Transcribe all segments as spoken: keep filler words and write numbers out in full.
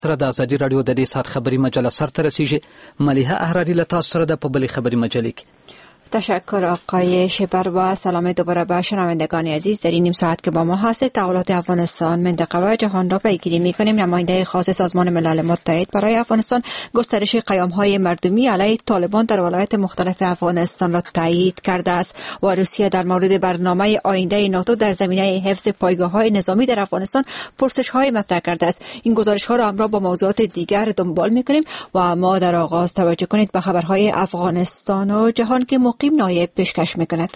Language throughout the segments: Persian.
سره د ازادي راډیو د دې ساعت خبري مجله سرته رسیږي. ملیحه احراری له تاسو سره د په بلې خبري مجلې کې. تشکر آقای شبر و سلام دوباره به شنوندگان عزیز. در این نیم ساعت که با ما هست تحولات افغانستان، منطقه و جهان را پیگیری می‌کنیم. نماینده خاص سازمان ملل متحد برای افغانستان گسترش قیام‌های مردمی علیه طالبان در ولایات مختلف افغانستان را تایید کرده است و روسیه در مورد برنامه آینده ناتو در زمینه حفظ پایگاه‌های نظامی در افغانستان پرسش‌های مطرح کرده است. این گزارش‌ها را همراه با موضوعات دیگر دنبال می‌کنیم و ما در آغاز توجه کنید به خبرهای افغانستان و جهان که مقیم نایب پیشکش میکند.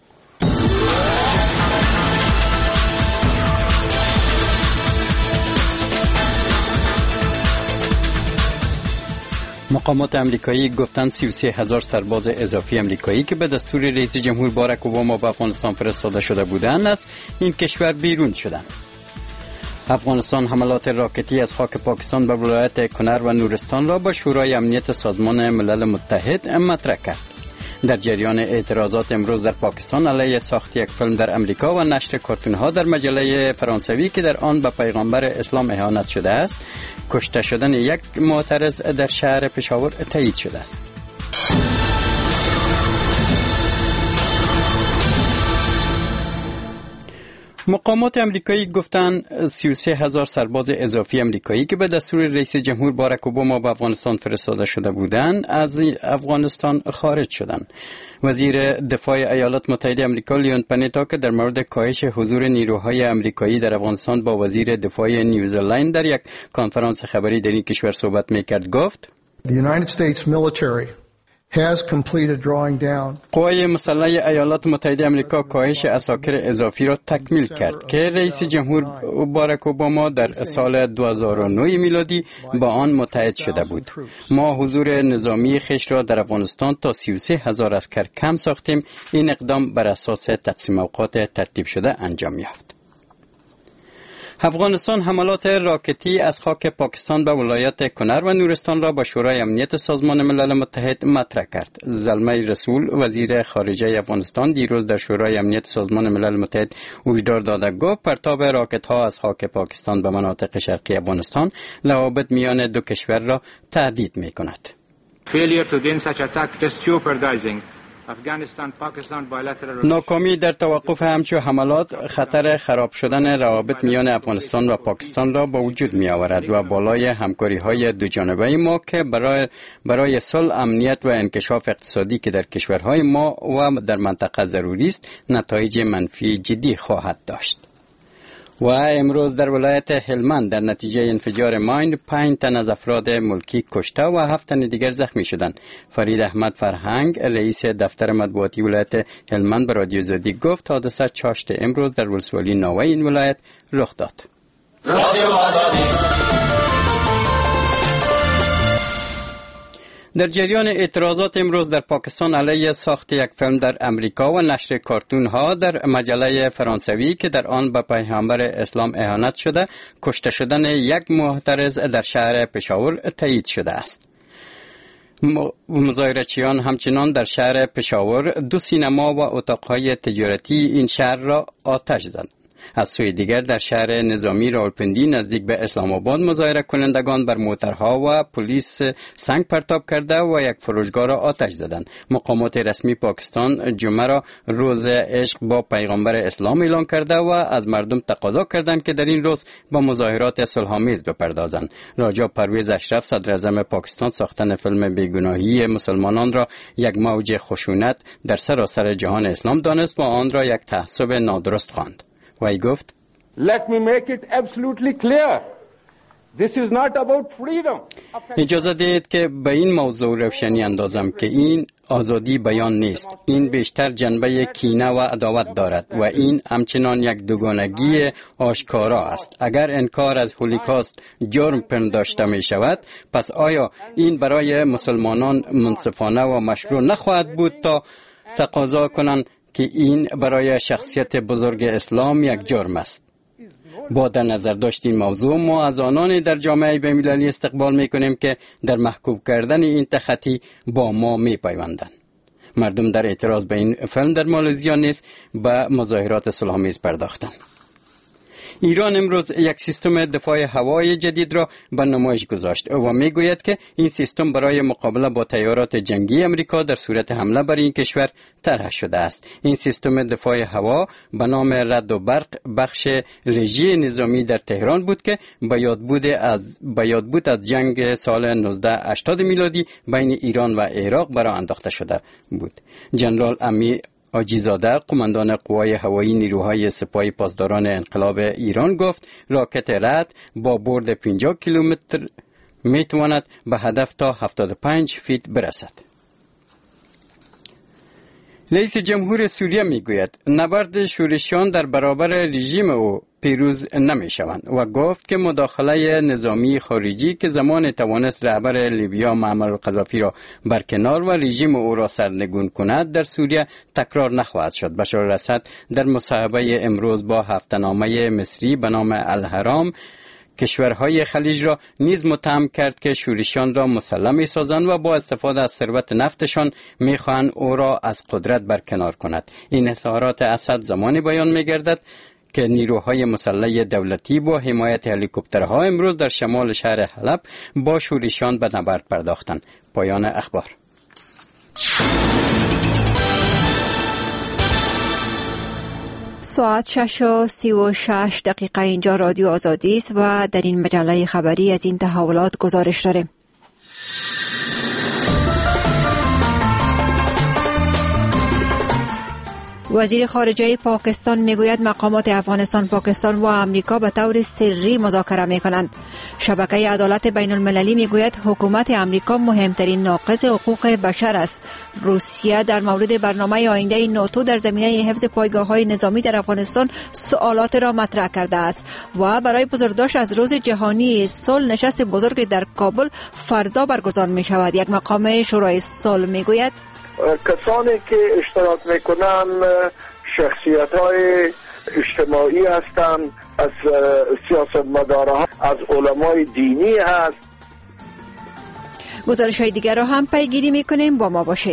مقامات امریکایی گفتند سی و سه هزار سرباز اضافی امریکایی که به دستور رئیس جمهور باراک اوباما به افغانستان فرستاده شده بودند از این کشور بیرون شدند. افغانستان حملات راکتی از خاک پاکستان به ولایت کنر و نورستان را به شورای امنیت سازمان ملل متحد مطرح کرد. در جریان اعتراضات امروز در پاکستان علیه ساخت یک فیلم در امریکا و نشر کارتون ها در مجله فرانسوی که در آن به پیغمبر اسلام اهانت شده است، کشته شدن یک معترض در شهر پشاور تایید شده است. مقامات امریکایی گفتند سی و سه هزار سرباز اضافی امریکایی که به دستور رئیس جمهور باراک اوباما به افغانستان فرستاده شده بودند از افغانستان خارج شدند. وزیر دفاع ایالات متحده آمریکا لیون پانیتا که در مورد کاهش حضور نیروهای امریکایی در افغانستان با وزیر دفاع نیوزلند در یک کنفرانس خبری در این کشور صحبت میکرد گفت: The United States military has completed drawing down. قوای مسلح ایالات متحده آمریکا کاهش عساکر اضافی را تکمیل کرد که رئیس جمهور باراک اوباما در سال دو هزار و نه میلادی با آن متحد شده بود. ما حضور نظامی خیش را در افغانستان تا سی و سه هزار عسکر کم ساختیم. این اقدام بر اساس تقسیم اوقات ترتیب شده انجام یافت. افغانستان حملات راکتی از خاک پاکستان به ولایت کنر و نورستان را با شورای امنیت سازمان ملل متحد مطرح کرد. زلمه رسول وزیر خارجه افغانستان دیروز در شورای امنیت سازمان ملل متحد هشدار داده گفت پرتاب راکت ها از خاک پاکستان به مناطق شرقی افغانستان روابط میان دو کشور را تهدید می کند. Failure to end such attack is jeopardizing ناکامی در توقف همچو حملات خطر خراب شدن روابط میان افغانستان و پاکستان را با وجود می آورد و بالای همکاری های دو جانبه ما که برای برای صلح، امنیت و انکشاف اقتصادی که در کشورهای ما و در منطقه ضروری است نتایج منفی جدی خواهد داشت. و امروز در ولایت هلمند در نتیجه انفجار ماین پنج تن از افراد ملکی کشته و هفت تن دیگر زخمی شدند. فرید احمد فرهنگ رئیس دفتر مطبوعاتی ولایت هلمند به رادیو زدی گفت حادثه چاشت امروز در ولسوالی ناوه این ولایت رخ داد. رادیو آزادی. در جریان اعتراضات امروز در پاکستان علیه ساخت یک فیلم در امریکا و نشر کارتون ها در مجله فرانسوی که در آن به پیغمبر اسلام اهانت شده، کشته شدن یک معترض در شهر پشاور تایید شده است. مظاهرچیان همچنان در شهر پشاور دو سینما و اتاقهای تجارتی این شهر را آتش زدند. از سوی دیگر در شهر نظامی راولپندی نزدیک به اسلام آباد مظاهره کنندگان بر موترها و پلیس سنگ پرتاب کرده و یک فروشگاه را آتش زدند. مقامات رسمی پاکستان جمعه را روز عشق با پیغمبر اسلام اعلان کرده و از مردم تقاضا کردند که در این روز با مظاهرات صلح‌آمیز بپردازند. راجا پرویز اشرف صدر اعظم پاکستان ساختن فیلم بیگناهی مسلمانان را یک موج خشونت در سراسر جهان اسلام دانست و آن را یک تعصب نادرست خواند. و ای گفت Let me make it absolutely clear. This is not about freedom. اجازه دهید که به این موضوع روشنی اندازم که این آزادی بیان نیست. این بیشتر جنبه کینه و عداوت دارد و این همچنان یک دوگانگی آشکارا است. اگر انکار از هولوکاست جرم پنداشته می شود، پس آیا این برای مسلمانان منصفانه و مشروع نخواهد بود تا تقاضا کنند که این برای شخصیت بزرگ اسلام یک جرم است؟ با در نظر داشت این موضوع ما از آنان در جامعه بین‌المللی استقبال می‌کنیم که در محکوم کردن این تخطی با ما می‌پیوندند. مردم در اعتراض به این فیلم در مالزیا نیز به مظاهرات صلح‌آمیز پرداختند. ایران امروز یک سیستم دفاع هوایی جدید را به نمایش گذاشت و میگوید که این سیستم برای مقابله با تیارات جنگی امریکا در صورت حمله بر این کشور طرح شده است. این سیستم دفاع هوا به نام رد و برق بخش رژی نظامی در تهران بود که به یاد بود از به یاد بود از جنگ سال نوزده هشتاد میلادی بین ایران و عراق برآ انداخته شده بود. جنرال امی آجیزاده قماندان قوای هوایی نیروهای سپاه پاسداران انقلاب ایران گفت راکت رد با برد پنجاه کیلومتر می تواند به هدف تا هفتاد و پنج فیت برسد. رئیس جمهور سوریه می گوید نبرد شورشیان در برابر رژیم او پیروز نمی شوند و گفت که مداخله نظامی خارجی که زمان توانست رهبر لیبیا معمر قذافی را برکنار و رژیم او را سرنگون کند در سوریه تکرار نخواهد شد. بشار الاسد در مصاحبه امروز با هفته‌نامه مصری به نام الهرام کشورهای خلیج را نیز متهم کرد که شورشیان را مسلم می‌سازند و با استفاده از ثروت نفتشان می‌خواهند او را از قدرت برکنار کند. این اظهارات اسد زمانی بیان می‌گردد که نیروهای مسلح دولتی با حمایت هلیکوپترها امروز در شمال شهر حلب با شورشیان به نبرد پرداختند. پایان اخبار. ساعت شش و سی و شش دقیقه اینجا رادیو آزادی است و در این مجله خبری از این تحولات گزارش داریم. وزیر خارجه پاکستان میگوید مقامات افغانستان، پاکستان و امریکا به طور سری مذاکره میکنند. شبکه عدالت بین المللی میگوید حکومت امریکا مهمترین ناقض حقوق بشر است. روسیه در مورد برنامه آینده ناتو در زمینه حفظ پایگاه‌های نظامی در افغانستان سوالات را مطرح کرده است و برای بزرگداشت از روز جهانی صلح نشست بزرگ در کابل فردا برگزار می شود. یک مقام شورای صلح میگوید کسانی که اشتراک میکنن شخصیت‌های اجتماعی هستند، از سیاستمداران، از علمای دینی هست. گزارش‌های دیگر را هم پیگیری میکنیم، با ما باشید.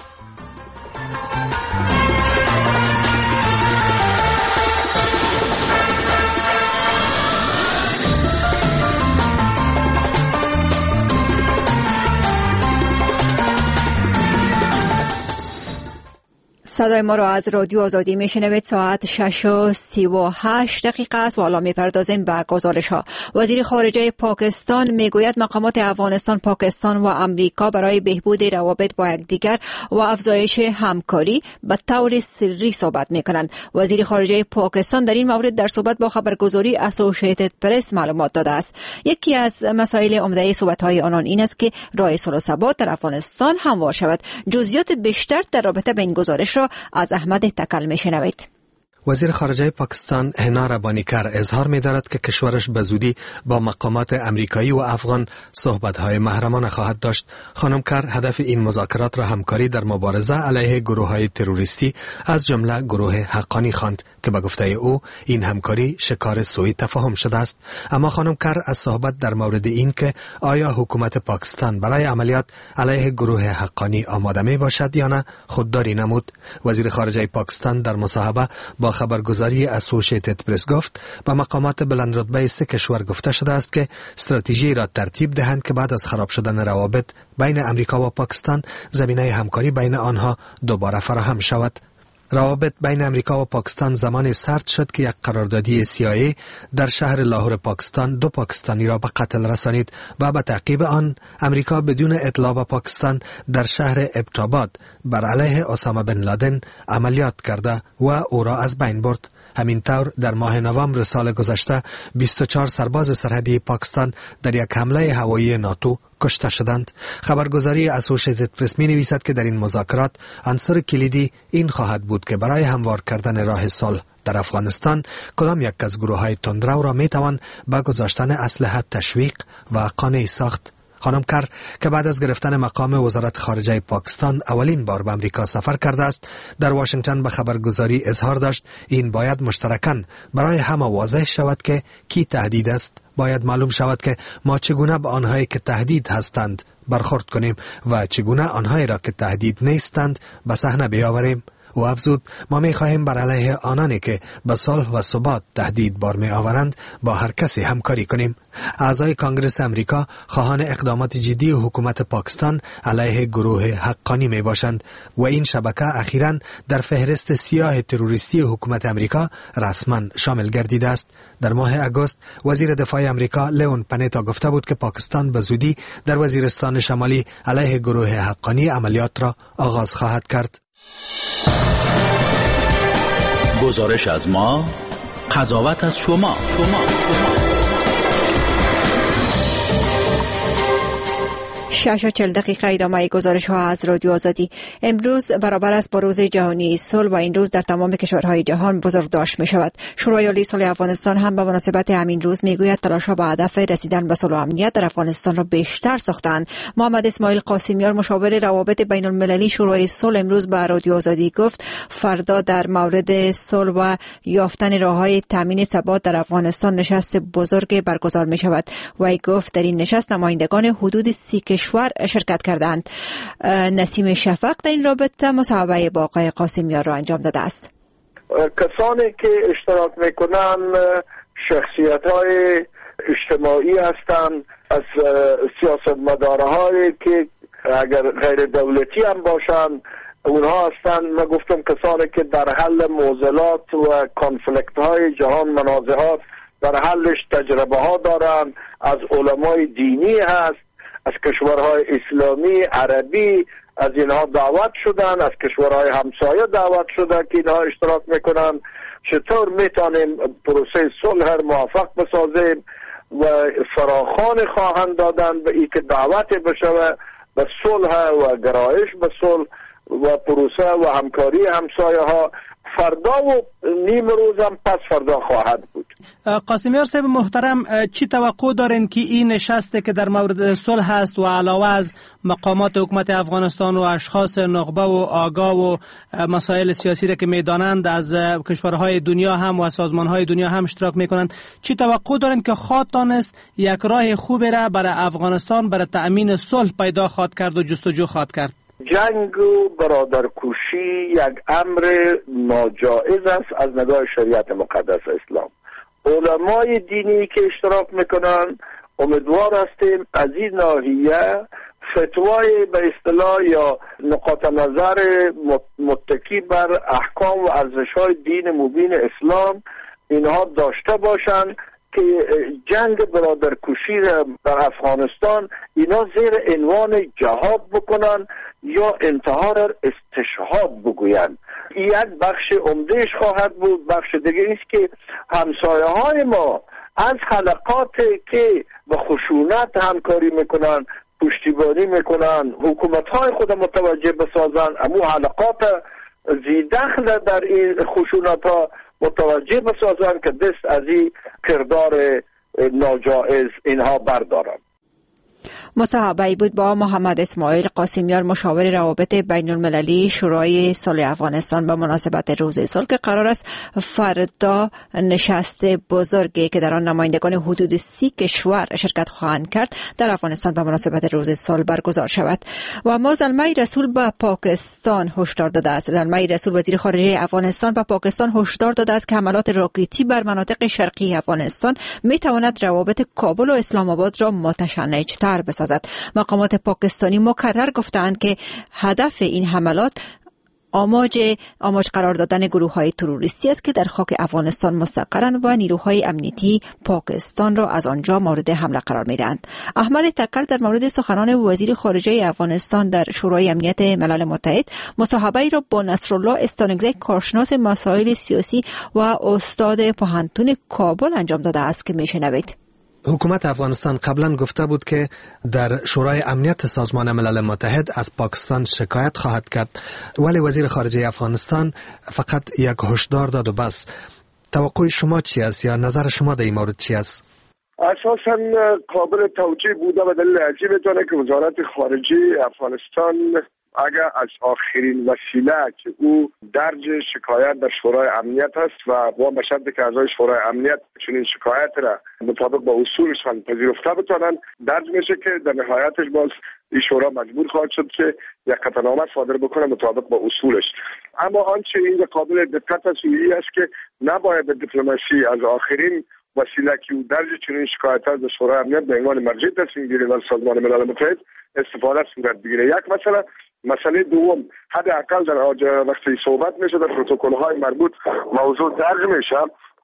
صدای ما را از رادیو آزادی میشنوید. ساعت شش و سی و هشت دقیقه است و حالا میپردازیم به گزارش ها. وزیر خارجه پاکستان میگوید مقامات افغانستان، پاکستان و امریکا برای بهبود روابط با یکدیگر و افزایش همکاری به طور سری صحبت میکنند. وزیر خارجه پاکستان در این مورد در صحبت با خبرگزاری اسوسییتد پرس معلومات داده است. یکی از مسائل عمده صحبت های آنان این است که راه صلح و ثبات در افغانستان هموار شود. جزئیات بیشتر در رابطه با این گزارش را از احمد تکل میشنوید. وزیر خارجه پاکستان هنا ربانیکر اظهار می‌دارد که کشورش به زودی با مقامات امریکایی و افغان صحبت‌های محرمانه خواهد داشت. خانم کر هدف این مذاکرات را همکاری در مبارزه علیه گروه‌های تروریستی از جمله گروه حقانی خواند که به گفته او این همکاری شکار سوء تفاهم شده است. اما خانم کر از صحبت در مورد این که آیا حکومت پاکستان برای عملیات علیه گروه حقانی آماده می باشد یا نه خودداری نمود. وزیر خارجه پاکستان در مصاحبه با خبرگزاری اسوسییتد پرس گفت به مقامات بلندرتبه سه کشور گفته شده است که استراتژی را ترتیب دهند که بعد از خراب شدن روابط بین امریکا و پاکستان زمینه همکاری بین آنها دوباره فراهم شود. روابط بین امریکا و پاکستان زمان سرد شد که یک قراردادی سی آی ای در شهر لاهور پاکستان دو پاکستانی را به قتل رسانید و به تعقیب آن امریکا بدون اطلاع به پاکستان در شهر ابتاباد بر علیه اسامه بن لادن عملیات کرده و او را از بین برد. همین طور در ماه نوامبر سال گذشته بیست و چهار سرباز سرحدی پاکستان در یک حمله هوایی ناتو کشته شدند. خبرگزاری اسوسییتد پرس می نویسد که در این مذاکرات عنصر کلیدی این خواهد بود که برای هموار کردن راه صلح در افغانستان کدام یک از گروه‌های تندرو را می توان با گذاشتن اسلحه تشویق و قانع ساخت. خانم کر که بعد از گرفتن مقام وزارت خارجه پاکستان اولین بار به امریکا سفر کرده است، در واشنگتن به خبرگزاری اظهار داشت این باید مشترکاً برای همه واضح شود که کی تهدید است. باید معلوم شود که ما چگونه به آنهایی که تهدید هستند برخورد کنیم و چگونه آنهایی را که تهدید نیستند به صحنه بیاوریم. و افزود ما می خواهیم بر علیه آنانی که به صلح و ثبات تهدید بار می آورند با هر کسی همکاری کنیم. اعضای کانگرس امریکا خواهان اقدامات جدی حکومت پاکستان علیه گروه حقانی می باشند و این شبکه اخیراً در فهرست سیاه تروریستی حکومت امریکا رسما شامل گردیده است. در ماه اگست وزیر دفاع امریکا لیون پنیتا گفته بود که پاکستان به زودی در وزیرستان شمالی علیه گروه حقانی عملیات را آغاز خواهد کرد. گزارش از ما، قضاوت از شما. شما. شش و چهل دقیقه ادامه گزارش ها از رادیو آزادی. امروز برابر است با روز جهانی صلح و این روز در تمام کشورهای جهان بزرگداشت می شود. شورای عالی صلح افغانستان هم به مناسبت همین روز می گوید تلاش ها به هدف رسیدن به صلح و امنیت در افغانستان را بیشتر ساختند. محمد اسماعیل قاسمیار مشاور روابط بین المللی شورای صلح امروز به رادیو آزادی گفت فردا در مورد صلح و یافتن راههای تامین ثبات در افغانستان نشست بزرگ برگزار می شود. وی گفت در این نشست نمایندگان حدود سی کشور شرکت کردند. نسیم شفق در این رابطه مصاحبه با آقای قاسمیار را انجام داده است. کسانی که اشتراک میکنن شخصیت‌های اجتماعی هستند، از سیاستمدارهایی که اگر غیر دولتی هم باشند اونها هستند. من گفتم کسانی که در حل معضلات و کانفلیکت های جهان، منازعات در حلش تجربه ها دارند. از علمای دینی هست، از کشورهای اسلامی، عربی، از اینها دعوت شدن، از کشورهای همسایه دعوت شده که اینها اشتراک میکنن. چطور میتونیم پروسه صلح موفق بسازیم و فراخوان خواهند دادن به ای که دعوت بشه به صلح و گرایش به صلح و پروسه و همکاری همسایه ها. فردا و نیم روز هم پس فردا خواهد بود. قاسمیار صاحب محترم، چی توقع دارین که این نشسته که در مورد صلح است و علاوه از مقامات حکومت افغانستان و اشخاص نخبه و آگاه و مسائل سیاسی را که میدانند از کشورهای دنیا هم و سازمانهای دنیا هم اشتراک میکنند، چی توقع دارین که خواهد دانست یک راه خوبی را برای افغانستان برای تأمین صلح پیدا خواهد کرد و جستجو خواهد کرد؟ جنگ و برادرکشی یک امر ناجائز است از نگاه شریعت مقدس اسلام. علمای دینی که اشتراک میکنن امیدوار هستیم از این ناحیه فتوای به اصطلاح یا نقاط نظر متکی بر احکام و ارزش‌های دین مبین اسلام اینها داشته باشند که جنگ برادرکشی در افغانستان اینا زیر عنوان جهاد بکنن یا انتحار استشهاد بگویند. این یک بخش عمدهش خواهد بود. بخش دیگه است که همسایه های ما از حلقات که به خشونت همکاری میکنن، پشتیبانی میکنن، حکومت های خود متوجه بسازن، امو حلقات زیدخل در این خشونت ها متوجه بسازن که دست از این کردار ناجائز اینها بردارن. مصاحبه‌ای بود با محمد اسماعیل قاسمیار مشاور روابط بین المللی شورای صلح افغانستان به مناسبت روز صلح که قرار است فردا نشست بزرگی که در آن نمایندگان حدود سی کشور شرکت خواهند کرد در افغانستان به مناسبت روز صلح برگزار شود. و ما زلمه رسول به پاکستان هشدار داده است. زلمه رسول وزیر خارجه افغانستان به پاکستان هشدار داده است که حملات راکتی بر مناطق شرقی افغانستان می تواند روابط کابل و اسلام آباد را متشنج‌تر بسازد. مقامات پاکستانی مکرر گفتند که هدف این حملات آماج آماج قرار دادن گروه‌های تروریستی است که در خاک افغانستان مستقرند و نیروهای امنیتی پاکستان را از آنجا مورد حمله قرار می‌دهند. احمد تکل در مورد سخنان وزیر خارجه افغانستان در شورای امنیت ملل متحد مصاحبه‌ای را با نصرالله استانگزی کارشناس مسائل سیاسی و استاد پوهنتون کابل انجام داده است که میشنوید. حکومت افغانستان قبلا گفته بود که در شورای امنیت سازمان ملل متحد از پاکستان شکایت خواهد کرد، ولی وزیر خارجه افغانستان فقط یک هشدار داد و بس. توقع شما چی است یا نظر شما در این مورد چی است؟ اساساً قابل توجیه بوده و دلیل عجیب داره که وزارت خارجه افغانستان اگر از آخرین وسیله که او درج شکایت در شورای امنیت است و با به شرطی که اعضای شورای امنیت چنین شکایت را مطابق با اصولشان پذیرفته بتوانند درج میشه که در نهایتش باز این شورا مجبور خواهد شد که یک قطعنامه صادر بکنه مطابق با اصولش. اما آنچه اینجا قابل دقت است این است که نباید به دیپلماسی از آخرین وسیله که او درج چنین شکایت‌ها از شورای امنیت به عنوان مرجع تصمیم گیری در سازمان ملل متحد استفاده صورت بگیره. یک مسئله مسئله دوم، حداقل در وقتی صحبت میشه در پروتکل‌های مربوط موضوع درج میشه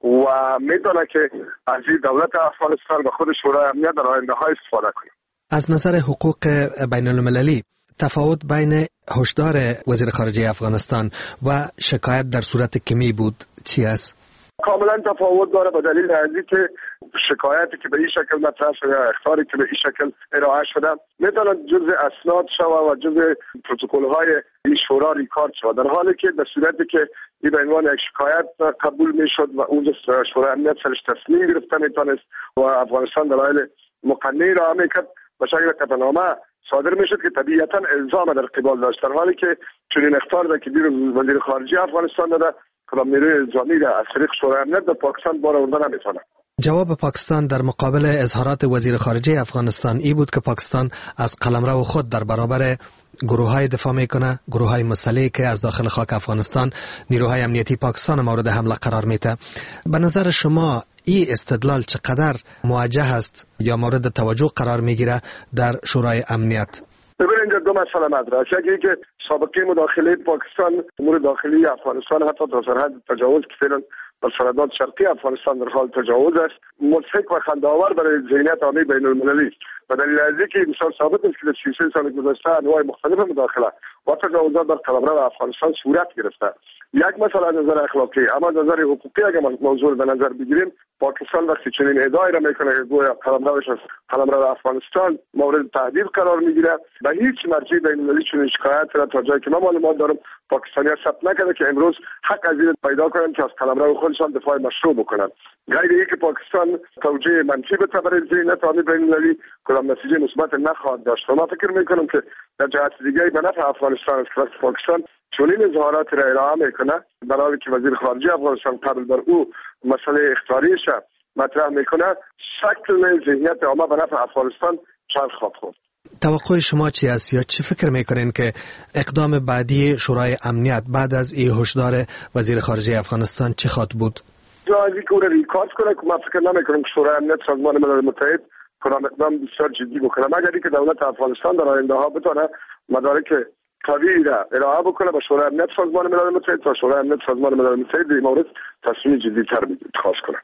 و میدونه که از این دولت افغانستان و خود شورای امنیت در آینده ها استفاده کنه. از نظر حقوق بین المللی تفاوت بین هشدار وزیر خارجه افغانستان و شکایت در صورت کمی بود چی است؟ کاملا تفاوت داره به دلیل اینکه که شکایتی که به این شکل مطرح شده یا اخطاری که به این شکل ارائه شده میتونه جزء اسناد شود و جزء پروتکل‌های این شورا ریکارد شود، در حالی که در صورتی که این به عنوان یک شکایت قبول میشد و اونجا شورای امنیت سرش تصمیم گرفته میتونست و افغانستان دلایل مقنعی را میکرد به شکل قطعنامه صادر میشد که طبیعتا الزام در قبال داشت، در حالی که چنین اخطار را که دیر وزیر خارجه افغانستان داده کدام نیروی الزامی را از طریق شورای امنیت در پاکستان بار آورده نمیتونه. جواب پاکستان در مقابل اظهارات وزیر خارجه افغانستان ای بود که پاکستان از قلمرو خود در برابر گروه‌های دفاع میکنه، گروه‌های مسلحی که از داخل خاک افغانستان نیروهای امنیتی پاکستان مورد حمله قرار میده. به نظر شما این استدلال چقدر موجه است یا مورد توجه قرار میگیره در شورای امنیت؟ ببینید اینجا دو مسئله مطرح است. یکی که سابقه مداخله پاکستان امور داخلی افغانستان حتی تا سرحد تجاوز که فعلا در سرحدات شرقی افغانستان در حال تجاوز است، مضحک و خنده‌آور برای ذهنیت عامه بین المللی است. به دلیل از اینکه مثال ثابت است که در سی و سه سال گذشته انواع مختلف مداخله و تجاوزات در قلمرو افغانستان صورت گرفته. یک مسئله از نظر اخلاقی، اما از نظر حقوقی اگر موضوع به نظر بگیریم، پاکستان وقتی چنین ادعایی را میکنه که گویا قلمروش از قلمرو افغانستان مورد تهدید قرار میگیره، به هیچ مرجع بین المللی چنین شکایت را تا جایی که من معلومات دارم پاکستانی ثبت نکرده که امروز حق از این پیدا کنند که از قلمرو خودشان دفاع مشروع بکنند. غیر اینکه پاکستان توجیه منفی به برای ذهنیت عامه بین المللی کدام نتیجه مثبت نخواهد داشت. و من فکر میکنم که در جهت دیگری به نفع افغانستان است که پاکستان چنین اظهارات را ارائه میکنه، در حالی که وزیر خارجه افغانستان قبل بر او مسئله اخطاریش مطرح میکنه، شکل ذهنیت عامه به نفع افغانستان چند خواهد خورد. توقع شما چی است یا چی فکر میکنین که اقدام بعدی شورای امنیت بعد از این هشدار وزیر خارجه افغانستان چه خواهد بود؟ جایی که او را ریکارد کنه که من فکر نمیکنم که شورای امنیت سازمان ملل متحد کدام اقدام بسیار جدی بکنه، مگر اینکه دولت افغانستان در آینده ها بتونه مدارک قوی را ارائه بکنه به شورای امنیت سازمان ملل متحد تا شورای امنیت سازمان ملل متحد این مورد تصمیم جدی‌تر اتخاذ کنه.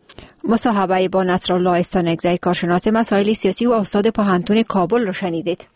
مصاحبه با نصرالله استانکزی، کارشناس مسائل سیاسی و استاد پوهنتون کابل را شنیدید.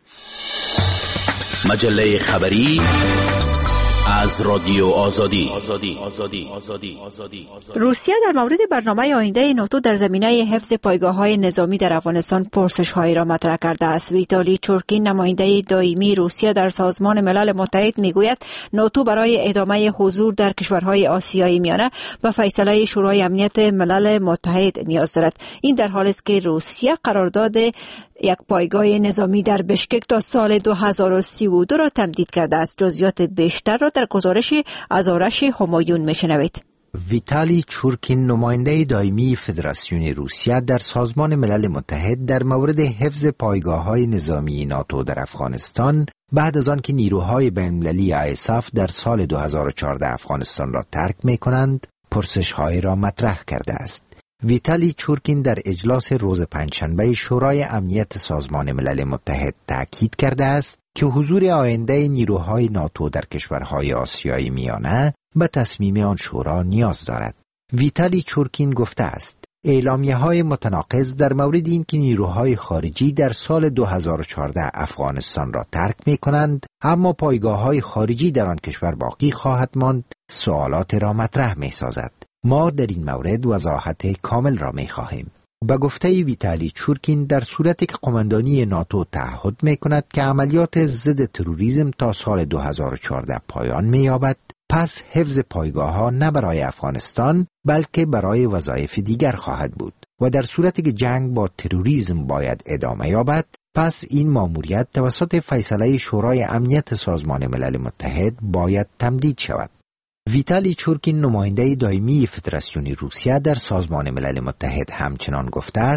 مجله خبری از رادیو آزادی. آزادی. آزادی. آزادی. آزادی. روسیه در مورد برنامه آینده ناتو در زمینه حفظ پایگاه‌های نظامی در افغانستان پرسش‌هایی را مطرح کرده است. ویتالی چورکین، نماینده دائمی روسیه در سازمان ملل متحد، میگوید ناتو برای ادامه حضور در کشورهای آسیای میانه به فیصله شورای امنیت ملل متحد نیاز دارد. این در حالی است که روسیه قرارداد یک پایگاه نظامی در بشکک تا سال دو هزار و سی و دو را تمدید کرده است. جزئیات بیشتر را در گزارش از آرش همایون میشنوید. ویتالی چورکین، نماینده دائمی فدراسیون روسیه در سازمان ملل متحد در مورد حفظ پایگاه‌های نظامی ناتو در افغانستان بعد از آن که نیروهای بین‌المللی آیساف در سال دو هزار و چهارده افغانستان را ترک می‌کنند، پرسش‌های را مطرح کرده است. ویتالی چورکین در اجلاس روز پنجشنبه شورای امنیت سازمان ملل متحد تاکید کرده است که حضور آینده نیروهای ناتو در کشورهای آسیای میانه به تصمیم آن شورا نیاز دارد. ویتالی چورکین گفته است اعلامیه‌های متناقض در مورد اینکه نیروهای خارجی در سال دو هزار و چهارده افغانستان را ترک می‌کنند اما پایگاه‌های خارجی در آن کشور باقی خواهد ماند سوالات را مطرح می‌سازد. ما در این مورد وضاحت کامل را می‌خواهیم. به گفته ویتالی چورکین، در صورتی که قماندانی ناتو تعهد می‌کند که عملیات ضد تروریسم تا سال دو هزار و چهارده پایان می‌یابد، پس حفظ پایگاه‌ها نه برای افغانستان بلکه برای وظایف دیگر خواهد بود و در صورتی که جنگ با تروریسم باید ادامه یابد، پس این مأموریت توسط فیصله شورای امنیت سازمان ملل متحد باید تمدید شود. ویتالی چورکین، نماینده دائمی فدراسیون روسیه در سازمان ملل متحد، همچنان گفته است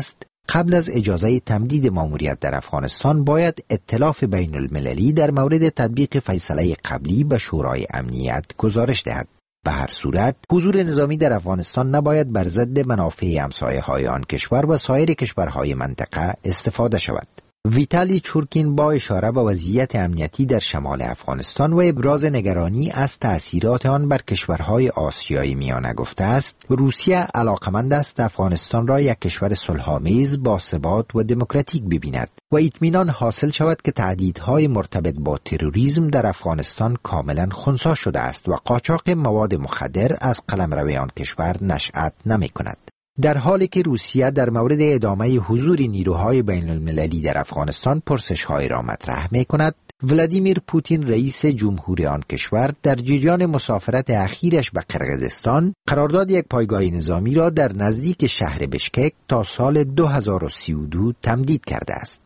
قبل از اجازه تمدید ماموریت در افغانستان باید ائتلاف بین المللی در مورد تطبیق فیصله قبلی به شورای امنیت گزارش دهد. به هر صورت حضور نظامی در افغانستان نباید بر ضد منافع همسایه‌های آن کشور و سایر کشورهای منطقه استفاده شود. ویتالی چورکین با اشاره به وضعیت امنیتی در شمال افغانستان و ابراز نگرانی از تأثیرات آن بر کشورهای آسیای میانه گفته است روسیه علاقمند است افغانستان را یک کشور صلح‌آمیز، باثبات و دموکراتیک ببیند و اطمینان حاصل شود که تهدیدهای مرتبط با تروریسم در افغانستان کاملا خنثی شده است و قاچاق مواد مخدر از قلمرو آن کشور نشأت نمی‌کند. در حالی که روسیه در مورد ادامه حضور نیروهای بین المللی در افغانستان پرسش‌های را مطرح می‌کند، ولادیمیر پوتین رئیس جمهوری آن کشور در جریان مسافرت اخیرش به قرقیزستان قرارداد یک پایگاه نظامی را در نزدیک شهر بشکک تا سال دو هزار و سی و دو تمدید کرده است.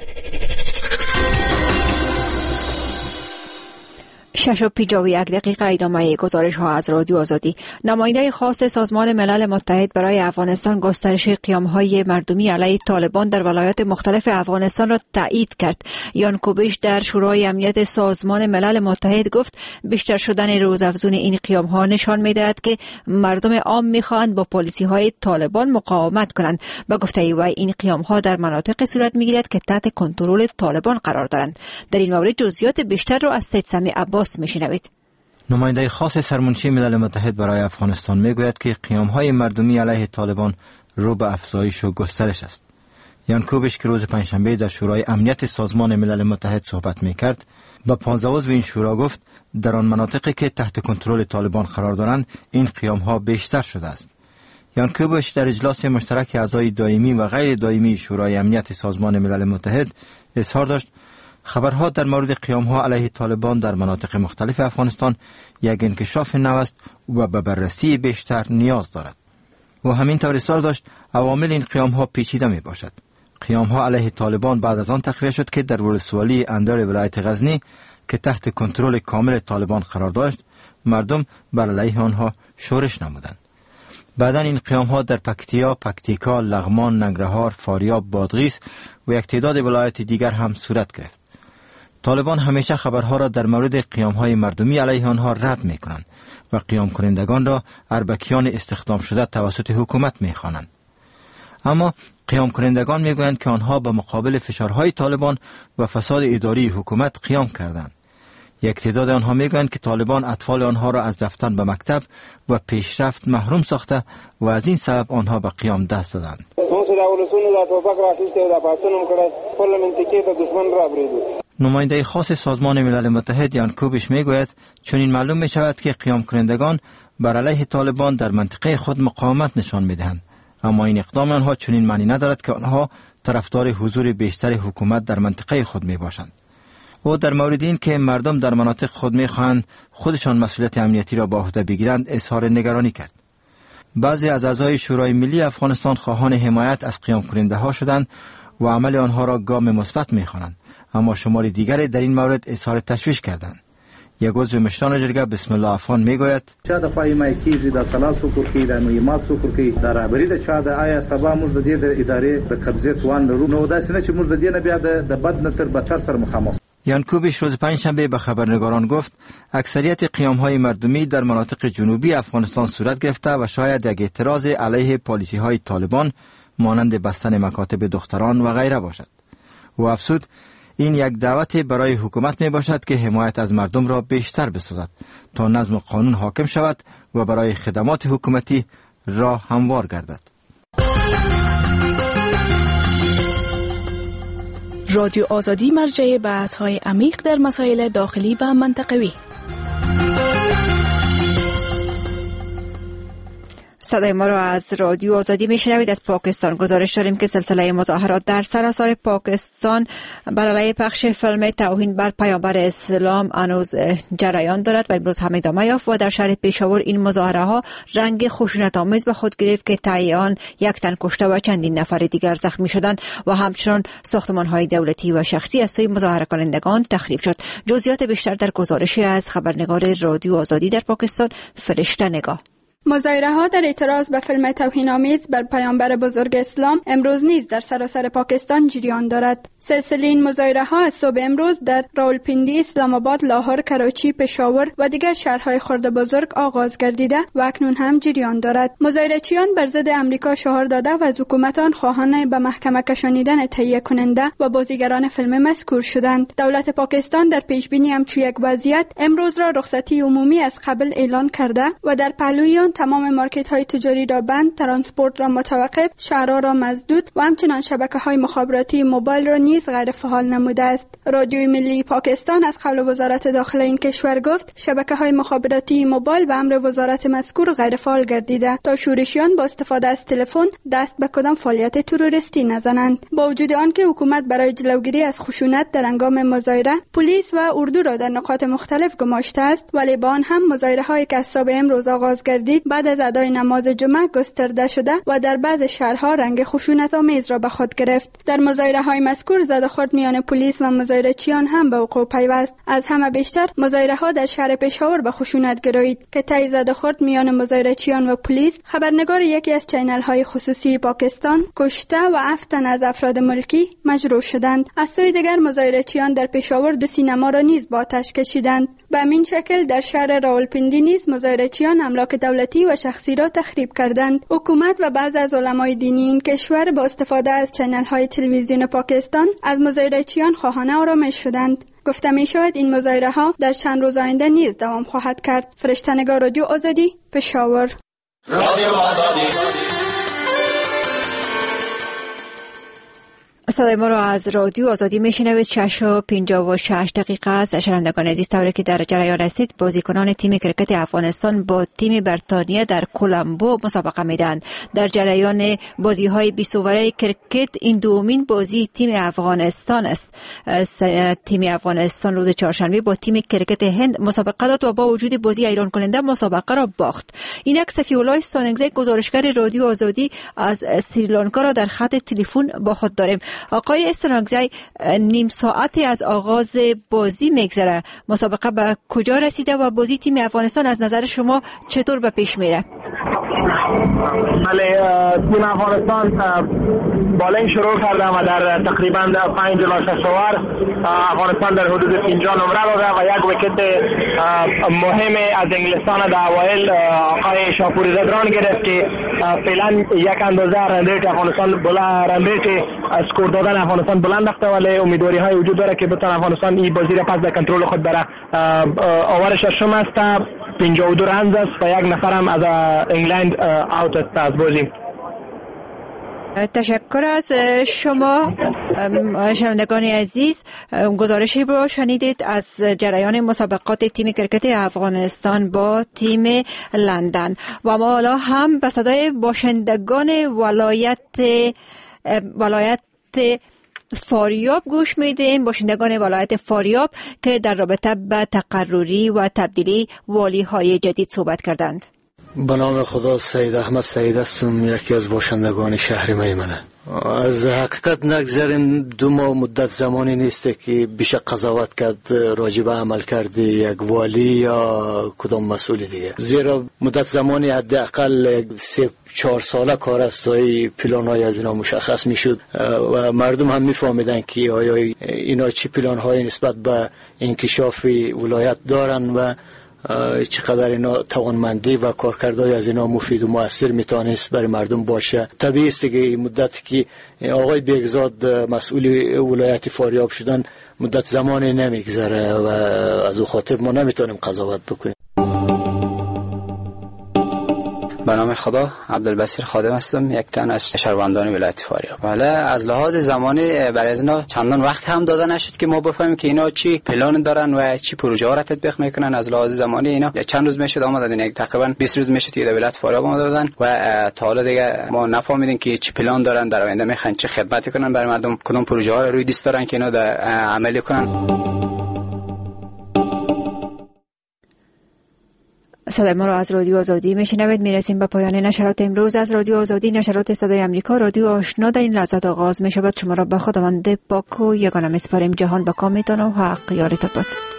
شش و پنجاه و یک دقیقه ادامه گزارش ها از رادیو آزادی. نماینده خاص سازمان ملل متحد برای افغانستان گسترش قیام های مردمی علیه طالبان در ولایات مختلف افغانستان را تایید کرد. یان کوبیش در شورای امنیت سازمان ملل متحد گفت بیشتر شدن روزافزون این قیام ها نشان می‌دهد که مردم عام می‌خواهند با پالیسی های طالبان مقاومت کنند. به گفته وی این قیام ها در مناطق صورت می‌گیرد که تحت کنترل طالبان قرار دارند. در این مورد جزئیات بیشتر را از سید سمیع عباس میشنوید. نماینده خاص سرمنشی ملل متحد برای افغانستان میگوید که قیام‌های مردمی علیه طالبان رو به افزایش و گسترش است. یان کوبیش که روز پنجشنبه در شورای امنیت سازمان ملل متحد صحبت میکرد، با پانزده عضو این شورا گفت در آن مناطقی که تحت کنترل طالبان قرار دارند این قیام‌ها بیشتر شده است. یان کوبیش در اجلاس مشترک اعضای دائمی و غیر دائمی شورای امنیت سازمان ملل متحد اظهار داشت خبرها در مورد قیام‌ها علیه طالبان در مناطق مختلف افغانستان یک انکشاف نو است و به بررسی بیشتر نیاز دارد. و همینطور اصرار داشت عوامل این قیام‌ها پیچیده می باشد. قیام‌ها علیه طالبان بعد از آن تقویه شد که در ولسوالی اندر ولایت غزنی که تحت کنترل کامل طالبان قرار داشت، مردم بر علیه آنها شورش نمودند. بعداً این قیام‌ها در پکتیا، پکتیکا، لغمان، ننگرهار، فاریاب، بادغیس و یک تعداد ولایات دیگر هم صورت گرفت. طالبان همیشه خبرها را در مورد قیام‌های مردمی علیه آنها رد می‌کنند و قیام کنندگان را اربکیان استخدام شده توسط حکومت می‌خوانند. اما قیام کنندگان می‌گویند که آنها به مقابل فشارهای طالبان و فساد اداری حکومت قیام کردند. یک تعداد آنها می‌گویند که طالبان اطفال آنها را از رفتن به مکتب و پیشرفت محروم ساخته و از این سبب آنها به قیام دست دادند. نماینده خاص سازمان ملل متحد یان کوبیش میگوید چنین معلوم می شود که قیام کنندگان بر علیه طالبان در منطقه خود مقاومت نشان میدهند، اما این اقدام آنها چنین معنی ندارد که آنها طرفدار حضور بیشتر حکومت در منطقه خود می باشند. و در مورد این که مردم در مناطق خود می خواهند خودشان مسئولیت امنیتی را به عهده بگیرند اظهار نگرانی کرد. بعضی از اعضای شورای ملی افغانستان خواهان حمایت از قیام کننده ها شدند و عمل آنها را گام مثبت می خوانند، اما شمار دیگری در این مورد اظهار تشویش کردند. یک عضو مشران جرګه بسم الله افغان میگوید چا د پایمای کیږي د سلاسو کوکې د مهمات کوکې د رهبری د چا د آیا سبا موږ د دې د ادارې د قبضه توان لرو نو داسې نه چې موږ د دې نه بیا د بد نه تر بدتر سره مخامخ. یان کوبیش روز پنجشنبه به خبرنگاران گفت اکثریت قیام‌های مردمی در مناطق جنوبی افغانستان صورت گرفته و شاید یک اعتراض علیه پالیسی‌های طالبان مانند بستن مکاتب دختران و غیره باشد. و افزود این یک دعوت برای حکومت می باشد که حمایت از مردم را بیشتر بسازد تا نظم و قانون حاکم شود و برای خدمات حکومتی راه هموار گردد. رادیو آزادی مرجع بحث‌های عمیق در مسائل داخلی و منطقوی. صدای ما را از رادیو آزادی میشنوید. از پاکستان گزارش داریم که سلسله مظاهرات در سراسر پاکستان بر علیه پخش فیلم توهین بر پیامبر اسلام هنوز جریان دارد و امروز هم ادامه یافت و در شهر پیشاور این مظاهره ها رنگ خشونت‌آمیز به خود گرفت که طی آن یک تن کشته و چندین نفر دیگر زخمی شدند و همچنین ساختمان‌های دولتی و شخصی از سوی مظاهره کنندگان تخریب شد. جزئیات بیشتر در گزارشی از خبرنگار رادیو آزادی در پاکستان فرشته نگاه. مظاهره ها در اعتراض به فیلم توهین‌آمیز بر پیامبر بزرگ اسلام امروز نیز در سراسر پاکستان جریان دارد. سلسله این مظاهره ها از صبح امروز در راولپندی، اسلام آباد، لاهور، کراچی، پشاور و دیگر شهرهای خرد بزرگ آغاز گردیده و اکنون هم جریان دارد. مظاهره‌چیان بر ضد امریکا شعار داده و از حکومت آن خواهان به محکمه کشانیدن تهیه کننده و بازیگران فیلم مذکور شدند. دولت پاکستان در پیشبینی همچون یک وضعیت امروز را رخصتی عمومی از قبل اعلان کرده و در پهلوی آن تمام مارکت های تجاری را بند، ترانسپورت را متوقف، شهرها را مسدود و همچنان شبکه های مخابراتی موبایل را نیز غیر فعال نموده است. رادیوی ملی پاکستان از قبل وزارت داخله این کشور گفت شبکه های مخابراتی موبایل به امر وزارت مذکور غیر فعال گردیده تا شورشیان با استفاده از تلفن دست به کدام فعالیت تروریستی نزنند. با وجود آنکه حکومت برای جلوگیری از خشونت در هنگام مظاهره پلیس و اردو را در نقاط مختلف گماشته است، ولی با آن هم مظاهره هایی که از صبح امروز آغاز گردید بعد از ادای نماز جمعه گسترده شده و در بعض شهرها رنگ خشونت آمیز را به خود گرفت. در مظاهره های مذکور زد و خورد میان پلیس و مظاهره‌چیان هم به وقوع پیوست. از همه بیشتر مظاهره ها در شهر پشاور به خشونت گرایید که طی زد و خورد میان مظاهره‌چیان و پلیس خبرنگار یکی از چینل های خصوصی پاکستان کشته و هفت تن از افراد ملکی مجروح شدند. از سوی دیگر مظاهره‌چیان در پشاور دو سینما را نیز با آتش کشیدند. به همین شکل در شهر راولپندی نیز مظاهره‌چیان املاک دولتی و شخصی را تخریب کردند. حکومت و بعضی از علمای دینی این کشور با استفاده از چینل های تلویزیون پاکستان از مظاهره‌چیان خواهان آرامش شدند. گفته می شود این مظاهره ها در چند روز آینده نیز دوام خواهد کرد. فرشته‌نگار رادیو آزادی، پشاور. رادیو آزادی. صدای ما را از رادیو آزادی میشنوید. شش و پنجاه و شش دقیقه است. شنوندگان عزیز، طوری که در جریان هستید بازیکنان تیم کرکت افغانستان با تیم بریتانیا در کولمبو مسابقه میدند. در جریان بازی های بیست اووره کرکت این دومین بازی تیم افغانستان است. تیم افغانستان روز چهارشنبه با تیم کرکت هند مسابقه داد و با وجود بازی ایران کننده مسابقه را باخت. اینک صفی‌الله سانگزی گزارشگر رادیو آزادی از سریلانکا را در خط تلفن با خود داریم. آقای استرانگزی، نیم ساعتی از آغاز بازی میگذره، مسابقه به کجا رسیده و بازی تیم افغانستان از نظر شما چطور به پیش میره؟ بله، تیم افغانستان بالینگ شروع کرده و در تقریبا پنج الی شش اوور افغانستان در حدود پنجاه نمره داده و یک ویکت مهم از انگلستان در اوایل آقای شاپوری زدران گرفت که فعلا یک اندازه رن ریت افغانستان بلند، رن ریت اسکور دادن افغانستان بلند رفته، ولی امیدواری های وجود داره که بتونه افغانستان این بازی را پس در کنترل خود بره. اوور ششم است، پنجاه و دو رنز است و یک نفر هم از انگلند اوت است از بازی. تشکر از شما شنوندگان عزیز. گزارشی رو شنیدید از جریان مسابقات تیم کرکت افغانستان با تیم لندن و ما حالا هم به صدای باشندگان ولایت ولایت فاریاب گوش میدیم. باشندگان ولایت فاریاب که در رابطه به تقرری و تبدیلی والی های جدید صحبت کردند. به نام خدا، سید احمد سعید هستم، یکی از باشندگان شهر میمنه. از حقیقت نگذریم، دو ماه مدت زمانی نیست که بیش قضاوت کرد راجع به عمل کرده یک والی یا کدام مسئول دیگه، زیرا مدت زمانی حداقل سه چهار ساله کار است تا پلان های از اینا مشخص میشد و مردم هم میفهمیدن که آیا اینا چی پلان های نسبت به انکشاف ولایت دارن و چقدر اینا توانمندی و کارکردهای از اینا مفید و مؤثر میتونست برای مردم باشه. طبیعی است که این مدت که آقای بیگزاد مسئول ولایت فاریاب شدن مدت زمانی نمیگذره و از او خاطر ما نمیتونیم قضاوت بکنیم. به نام خدا، عبدالبصیر خادم هستم، یک تن از شهروندان ولایت فاریاب. بله، از لحاظ زمانی برای اینا چندان وقت هم داده نشد که ما بفهمیم که اینا چی پلان دارن و چی پروژه ها را تطبیق میکنن. از لحاظ زمانی اینا چند روز میشد آمدن، یک تقریبا بیست روز میشد که در ولایت فاریاب آمدن و تا حالا دیگه ما نفهمیدیم که چی پلان دارن، در آینده میخوان چه خدمتی کنن برای مردم، کدوم پروژه ها روی دست دارن که اینا در عملی کنن. صدای ما را از رادیو آزادی میشنوید. میرسیم به پایان نشرات امروز از رادیو آزادی. نشرات صدای امریکا، رادیو آشنا در این لحظات آغاز میشود. شما را به خداوند پاک و یگانه میسپاریم. جهان با کامتان و حق یارتان باد.